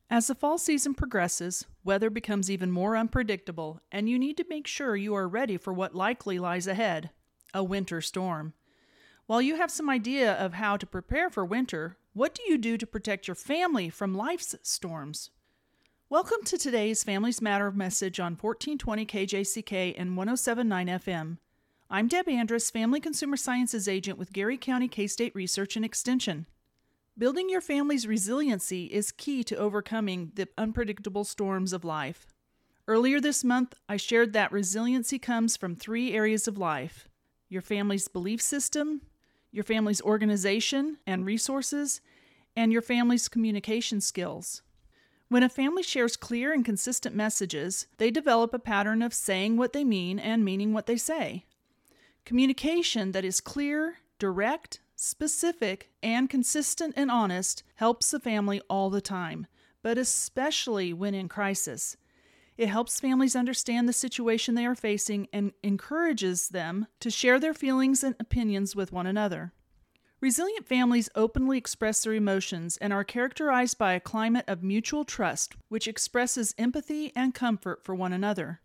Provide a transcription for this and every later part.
As the fall season progresses, weather becomes even more unpredictable, and you need to make sure you are ready for what likely lies ahead, a winter storm. While you have some idea of how to prepare for winter, what do you do to protect your family from life's storms? Welcome to today's Families Matter message on 1420 KJCK and 1079 FM. I'm Deb Andrus, Family Consumer Sciences Agent with Geary County K-State Research and Extension. Building your family's resiliency is key to overcoming the unpredictable storms of life. Earlier this month, I shared that resiliency comes from 3 areas of life: your family's belief system, your family's organization and resources, and your family's communication skills. When a family shares clear and consistent messages, they develop a pattern of saying what they mean and meaning what they say. Communication that is clear, direct, specific, and consistent and honest helps the family all the time, but especially when in crisis. It helps families understand the situation they are facing and encourages them to share their feelings and opinions with one another. Resilient families openly express their emotions and are characterized by a climate of mutual trust, which expresses empathy and comfort for one another.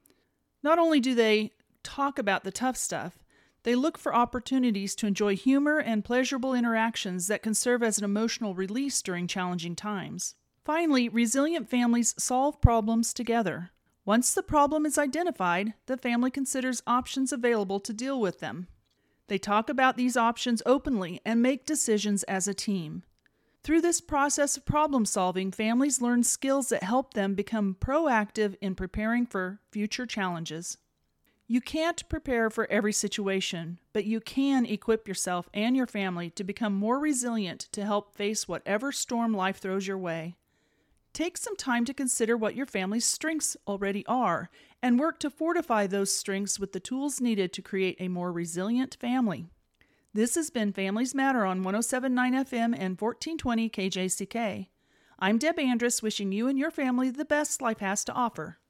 Not only do they talk about the tough stuff, they look for opportunities to enjoy humor and pleasurable interactions that can serve as an emotional release during challenging times. Finally, resilient families solve problems together. Once the problem is identified, the family considers options available to deal with them. They talk about these options openly and make decisions as a team. Through this process of problem solving, families learn skills that help them become proactive in preparing for future challenges. You can't prepare for every situation, but you can equip yourself and your family to become more resilient to help face whatever storm life throws your way. Take some time to consider what your family's strengths already are and work to fortify those strengths with the tools needed to create a more resilient family. This has been Families Matter on 1079 FM and 1420 KJCK. I'm Deb Andrus, wishing you and your family the best life has to offer.